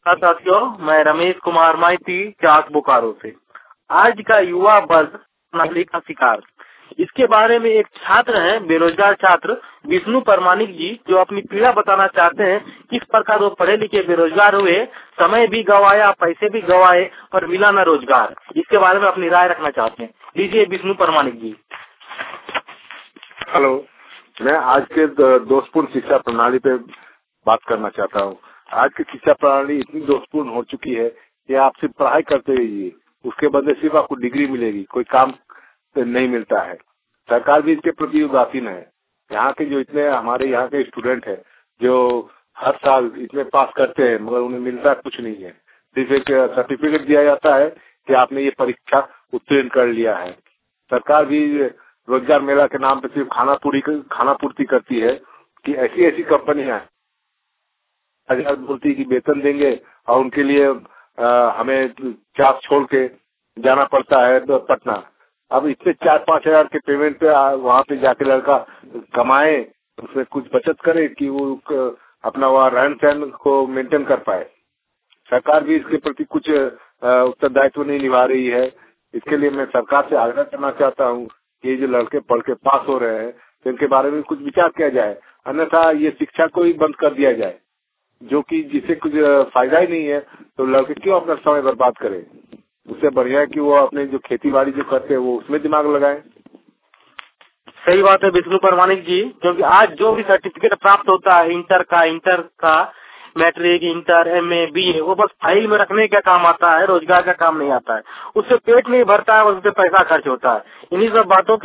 साथियों, मैं रमेश कुमार माइती, चाक बोकारो से। आज का युवा वर्ग नौकरी का शिकार, इसके बारे में एक छात्र हैं, बेरोजगार छात्र विष्णु परमाणिक जी, जो अपनी पीड़ा बताना चाहते हैं। किस प्रकार वो पढ़े लिखे बेरोजगार हुए, समय भी गवाया, पैसे भी गवाए, पर मिला न रोजगार। इसके बारे में अपनी राय रखना चाहते हैं। लीजिए विष्णु परमाणिक जी। हेलो, मैं आज के दोषपूर्ण शिक्षा प्रणाली पे बात करना चाहता हूँ। आज की शिक्षा प्रणाली इतनी दोषपूर्ण हो चुकी है कि आप सिर्फ पढ़ाई करते रहिए, उसके बदले सिर्फ आपको डिग्री मिलेगी, कोई काम नहीं मिलता है। सरकार भी इसके प्रति उदासीन है। यहाँ के जो इतने हमारे यहाँ के स्टूडेंट हैं, जो हर साल इतने पास करते हैं, मगर उन्हें मिलता कुछ नहीं है। सिर्फ एक सर्टिफिकेट दिया जाता है कि आपने ये परीक्षा उत्तीर्ण कर लिया है। सरकार भी रोजगार मेला के नाम पे सिर्फ खाना पूर्ति करती है कि ऐसी ऐसी कंपनियां हजार बोलती कि वेतन देंगे और उनके लिए हमें चाप छोड़ के जाना पड़ता है तो पटना। अब इससे 4-5 हजार के पेमेंट पे वहाँ पे जाके लड़का कमाए, उसमें कुछ बचत करे कि वो अपना वहाँ रहन सहन को मेंटेन कर पाए। सरकार भी इसके प्रति कुछ उत्तरदायित्व नहीं निभा रही है। इसके लिए मैं सरकार से आग्रह करना चाहता हूँ कि ये जो लड़के पढ़ के पास हो रहे हैं तो इनके बारे में कुछ विचार किया जाए, अन्यथा ये शिक्षा को ही बंद कर दिया जाए, जो कि जिससे कुछ फायदा ही नहीं है। तो लड़के क्यों अपना समय बर्बाद करें? उससे बढ़िया है कि वो अपने जो खेती बाड़ी जो करते हैं वो उसमें दिमाग लगाएं। सही बात है विष्णु परमाणिक जी, क्योंकि आज जो भी सर्टिफिकेट प्राप्त होता है इंटर का मैट्रिक, इंटर, एमए, बीए, वो बस फाइल में रखने का काम आता है, रोजगार का काम नहीं आता है। उससे पेट नहीं भरता है, उससे पैसा खर्च होता है। इन्हीं सब बातों के